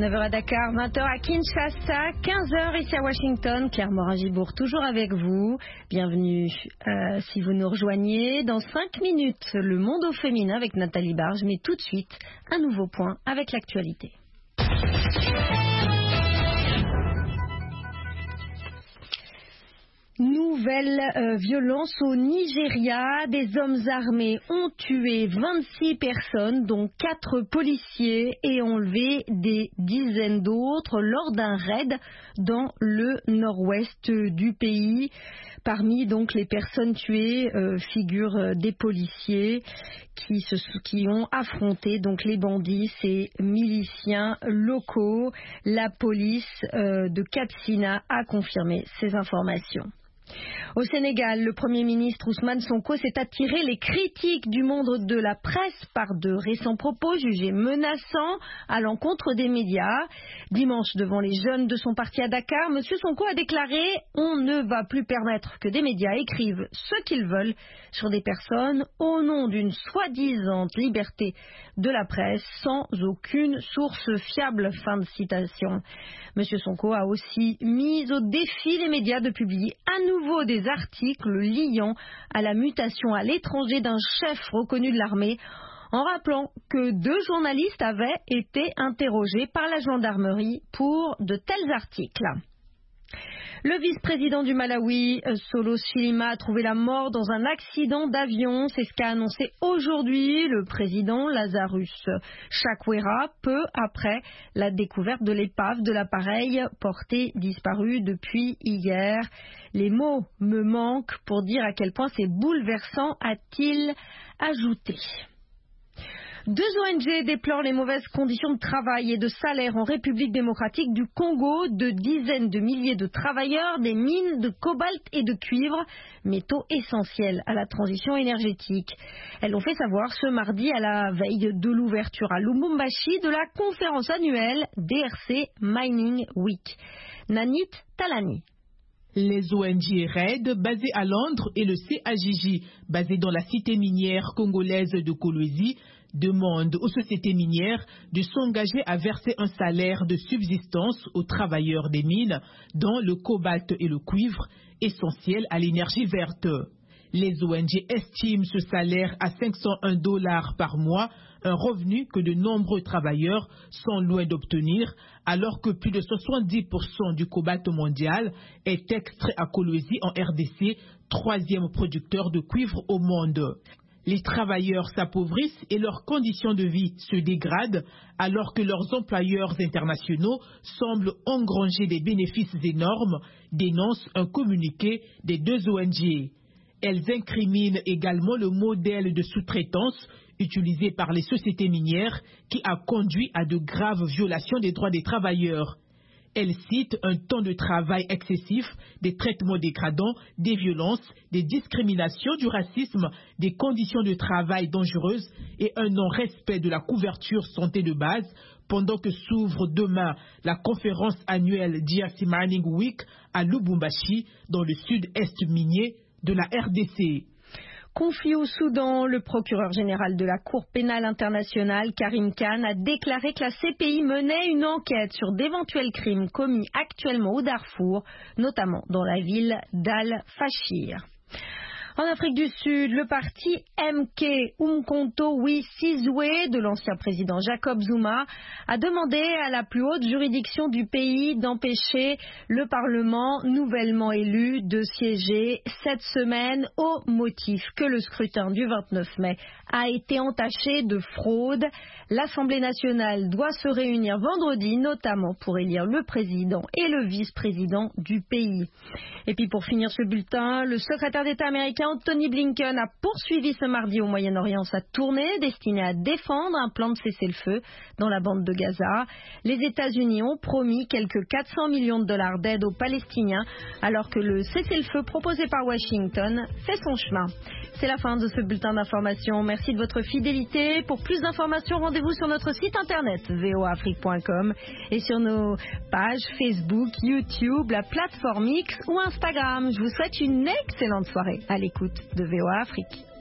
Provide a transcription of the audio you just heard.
9h à Dakar, 20h à Kinshasa, 15h ici à Washington. Claire Morin-Gibourg toujours avec vous. Bienvenue si vous nous rejoignez. Dans 5 minutes, le monde au féminin avec Nathalie Barge. Mais tout de suite, un nouveau point avec l'actualité. Nouvelle violence au Nigeria. Des hommes armés ont tué 26 personnes, dont 4 policiers, et enlevé des dizaines d'autres lors d'un raid dans le nord-ouest du pays. Parmi donc les personnes tuées figurent des policiers qui ont affronté donc les bandits, ces miliciens locaux. La police de Katsina a confirmé ces informations. Au Sénégal, le Premier ministre Ousmane Sonko s'est attiré les critiques du monde de la presse par de récents propos jugés menaçants à l'encontre des médias. Dimanche, devant les jeunes de son parti à Dakar, M. Sonko a déclaré « On ne va plus permettre que des médias écrivent ce qu'ils veulent sur des personnes au nom d'une soi-disant liberté de la presse sans aucune source fiable ». Fin de citation. M. Sonko a aussi mis au défi les médias de publier à nouveau des articles liant à la mutation à l'étranger d'un chef reconnu de l'armée, en rappelant que 2 journalistes avaient été interrogés par la gendarmerie pour de tels articles. Le vice-président du Malawi, Saulos Chilima, a trouvé la mort dans un accident d'avion. C'est ce qu'a annoncé aujourd'hui le président Lazarus Chakwera, peu après la découverte de l'épave de l'appareil porté disparu depuis hier. Les mots me manquent pour dire à quel point c'est bouleversant, a-t-il ajouté. 2 ONG déplorent les mauvaises conditions de travail et de salaire en République démocratique du Congo de dizaines de milliers de travailleurs des mines de cobalt et de cuivre, métaux essentiels à la transition énergétique. Elles l'ont fait savoir ce mardi à la veille de l'ouverture à Lubumbashi de la conférence annuelle DRC Mining Week. Nanit Talani. Les ONG RAID, basées à Londres, et le CAJJ, basé dans la cité minière congolaise de Kolwezi, demandent aux sociétés minières de s'engager à verser un salaire de subsistance aux travailleurs des mines, dont le cobalt et le cuivre, essentiels à l'énergie verte. Les ONG estiment ce salaire à $501 par mois, un revenu que de nombreux travailleurs sont loin d'obtenir, alors que plus de 70% du cobalt mondial est extrait à Kolwezi en RDC, 3e producteur de cuivre au monde. Les travailleurs s'appauvrissent et leurs conditions de vie se dégradent, alors que leurs employeurs internationaux semblent engranger des bénéfices énormes, dénonce un communiqué des 2 ONG. Elles incriminent également le modèle de sous-traitance utilisé par les sociétés minières qui a conduit à de graves violations des droits des travailleurs. Elles citent un temps de travail excessif, des traitements dégradants, des violences, des discriminations, du racisme, des conditions de travail dangereuses et un non-respect de la couverture santé de base, pendant que s'ouvre demain la conférence annuelle DRC Mining Week à Lubumbashi, dans le sud-est minier de la RDC. Conflit au Soudan, le procureur général de la Cour pénale internationale, Karim Khan, a déclaré que la CPI menait une enquête sur d'éventuels crimes commis actuellement au Darfour, notamment dans la ville d'Al-Fashir. En Afrique du Sud, le parti MK Umkhonto We Sizwe de l'ancien président Jacob Zuma a demandé à la plus haute juridiction du pays d'empêcher le Parlement nouvellement élu de siéger cette semaine au motif que le scrutin du 29 mai a été entaché de fraude. L'Assemblée nationale doit se réunir vendredi, notamment pour élire le président et le vice-président du pays. Et puis pour finir ce bulletin, le secrétaire d'État américain Anthony Blinken a poursuivi ce mardi au Moyen-Orient sa tournée destinée à défendre un plan de cessez-le-feu dans la bande de Gaza. Les États-Unis ont promis quelques 400 millions de dollars d'aide aux Palestiniens, alors que le cessez-le-feu proposé par Washington fait son chemin. C'est la fin de ce bulletin d'information. Merci de votre fidélité. Pour plus d'informations, rendez-vous sur notre site internet voaafrique.com et sur nos pages Facebook, YouTube, la plateforme X ou Instagram. Je vous souhaite une excellente soirée à l'écoute de VOA Afrique.